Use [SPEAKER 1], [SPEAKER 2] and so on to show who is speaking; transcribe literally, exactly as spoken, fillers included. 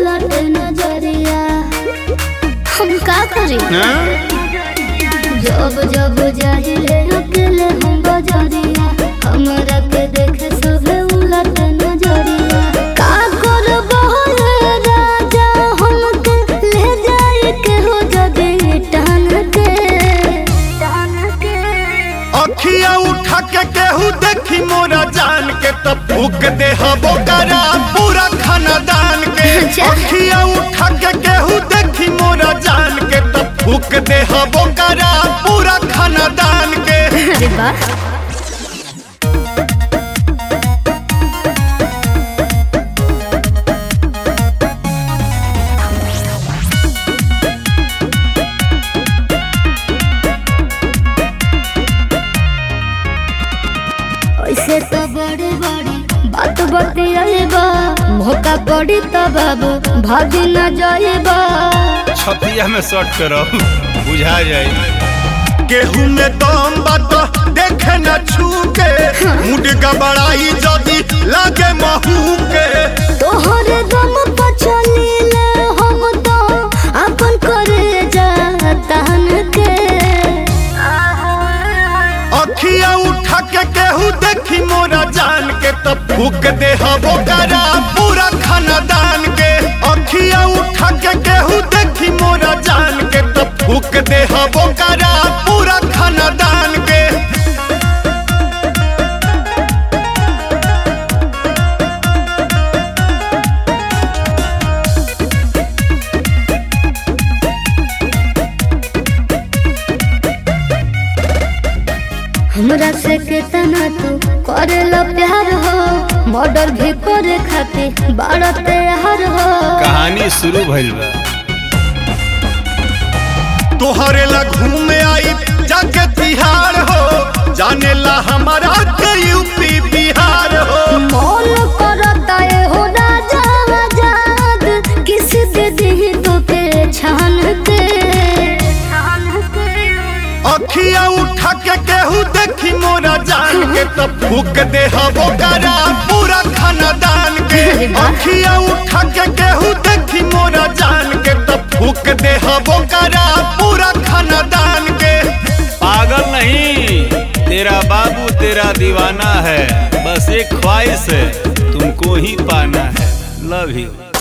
[SPEAKER 1] उलट नजरिया हम का करी जब जब जाहिले अकेले हम बजरिया हमरा के देखे सब उलट नजरिया का करबो रे राजा हमके ले जाए के हो जगे टान के टान के
[SPEAKER 2] अखिया उठा के केहू देखी मोरा जान के तब फूक दे हबो करा पूरा खानदान के। अखिया उठा के केहू देखी मोरा जान के तब फूक दे हबो करा पूरा खानदान के।
[SPEAKER 1] अरे वाह ऐसे तो बड़े बड़े बात बतियाबा मौका पड़ी तो बाबू भागी न जाएबा
[SPEAKER 3] छतिया में शॉर्ट करो बुझा जाए।
[SPEAKER 2] केहू में दम बात देखे न छू के मुड गबड़ाई जदी लागे महू के
[SPEAKER 1] तोहरे दम पर चलीले हम तो अपन करे जातन के।
[SPEAKER 2] अखिया उठा के केहू देखी मोरा जान के तब फूक दे हबो करा पूरा खानदान के। अखिया उठा के केहू देखी मोरा जान के तब फूक दे हबो करा पूरा खानदान के।
[SPEAKER 1] हमरा से कितना तू करेला प्यार हो मर्डर भी करे खातिर बड़ा तैयार हो
[SPEAKER 3] कहानी शुरू भइल बा।
[SPEAKER 2] तोहरे ला घूमे आई जाके तिहार हो जाने ला हमारा के यूपी बिहार हो।
[SPEAKER 1] मौन करता है हो राजा आजाद किस दे दी तो के छान के छान के।
[SPEAKER 2] अखिया उठा के केहू देखी मोरा जान के तब फूक दे हबो करा पूरा खानदान के। अखिया उठा के केहू देखी मोरा जान के तब फूक दे हबो करा पूरा खानदान के।
[SPEAKER 3] पागल नहीं, तेरा बाबू तेरा दीवाना है, बस एक ख्वाहिश है तुमको ही पाना है। Love you.